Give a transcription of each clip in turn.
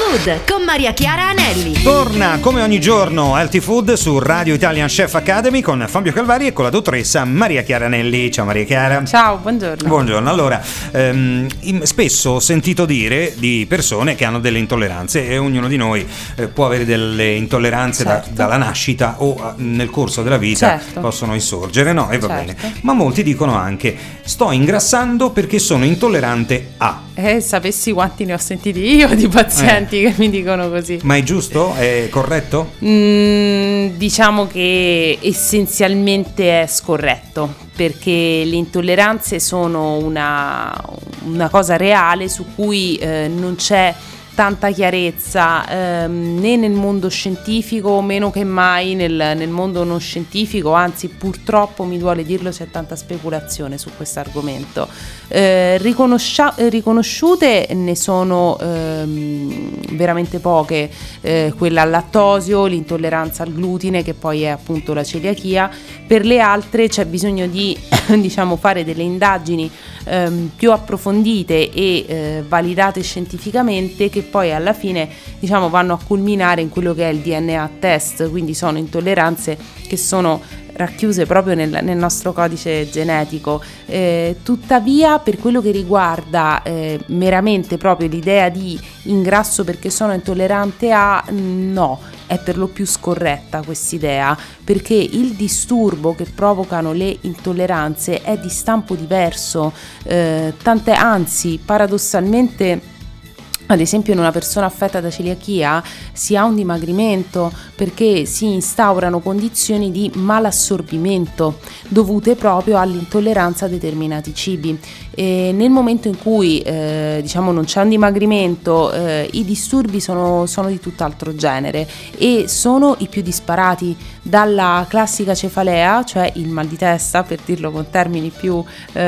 Food con Maria Chiara Anelli. Torna come ogni giorno Healthy Food su Radio Italian Chef Academy con Fabio Calvari e con la dottoressa Maria Chiara Anelli. Ciao Maria Chiara. Ciao, buongiorno. Buongiorno. Allora, spesso ho sentito dire di persone che hanno delle intolleranze e ognuno di noi può avere delle intolleranze dalla nascita o nel corso della vita possono insorgere, no? E va bene. Ma molti dicono anche: sto ingrassando perché sono intollerante a. Sapessi quanti ne ho sentiti io di pazienti che mi dicono così. Ma è giusto? È corretto? Diciamo che essenzialmente è scorretto, perché le intolleranze sono una cosa reale su cui non c'è tanta chiarezza né nel mondo scientifico, meno che mai nel mondo non scientifico, anzi purtroppo mi duole dirlo, c'è tanta speculazione su questo argomento. Riconosciute ne sono veramente poche, quella al lattosio, l'intolleranza al glutine, che poi è appunto la celiachia. Per le altre c'è bisogno di fare delle indagini più approfondite e validate scientificamente, che poi alla fine vanno a culminare in quello che è il DNA test, quindi sono intolleranze che sono racchiuse proprio nel nostro codice genetico. Tuttavia, per quello che riguarda meramente proprio l'idea di ingrasso perché sono intollerante a, no, è per lo più scorretta quest'idea, perché il disturbo che provocano le intolleranze è di stampo diverso, anzi paradossalmente, ad esempio in una persona affetta da celiachia si ha un dimagrimento perché si instaurano condizioni di malassorbimento dovute proprio all'intolleranza a determinati cibi. E nel momento in cui non c'è un dimagrimento, i disturbi sono di tutt'altro genere e sono i più disparati, dalla classica cefalea, cioè il mal di testa per dirlo con termini più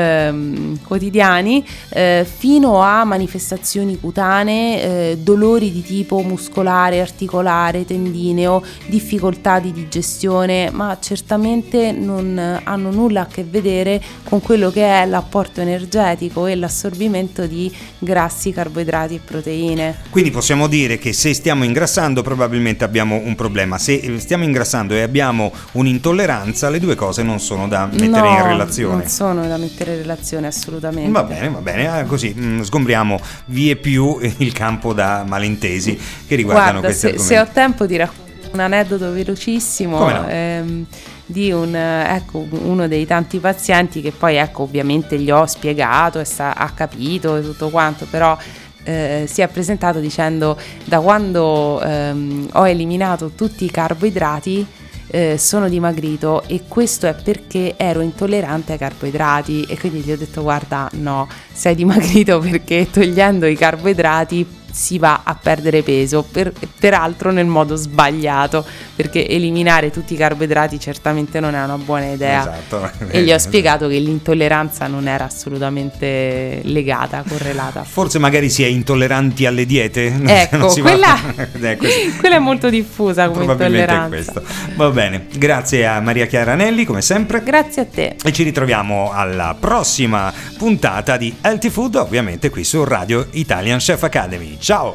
quotidiani, fino a manifestazioni cutanee, dolori di tipo muscolare, articolare, tendineo, difficoltà di digestione, ma certamente non hanno nulla a che vedere con quello che è l'apporto energetico e l'assorbimento di grassi, carboidrati e proteine. Quindi possiamo dire che se stiamo ingrassando probabilmente abbiamo un problema. Se stiamo ingrassando e abbiamo un'intolleranza, le due cose non sono da mettere in relazione. Non sono da mettere in relazione, assolutamente. Va bene, così sgombriamo vie più il campo da malintesi che riguardano questi argomenti. Se ho tempo ti racconto un aneddoto velocissimo. Come no? Di uno dei tanti pazienti che poi ovviamente gli ho spiegato e ha capito tutto quanto, però si è presentato dicendo: da quando ho eliminato tutti i carboidrati sono dimagrito, e questo è perché ero intollerante ai carboidrati. E quindi gli ho detto: guarda, no, sei dimagrito perché togliendo i carboidrati si va a perdere peso, peraltro nel modo sbagliato, perché eliminare tutti i carboidrati certamente non è una buona idea. Esatto. E gli ho spiegato che l'intolleranza non era assolutamente legata, correlata. Forse magari si è intolleranti alle diete. Ecco, quella è molto diffusa come intolleranza. Questo. Va bene, grazie a Maria Chiara Anelli come sempre. Grazie a te. E ci ritroviamo alla prossima puntata di Healthy Food, ovviamente qui su Radio Italian Chef Academy. Ciao!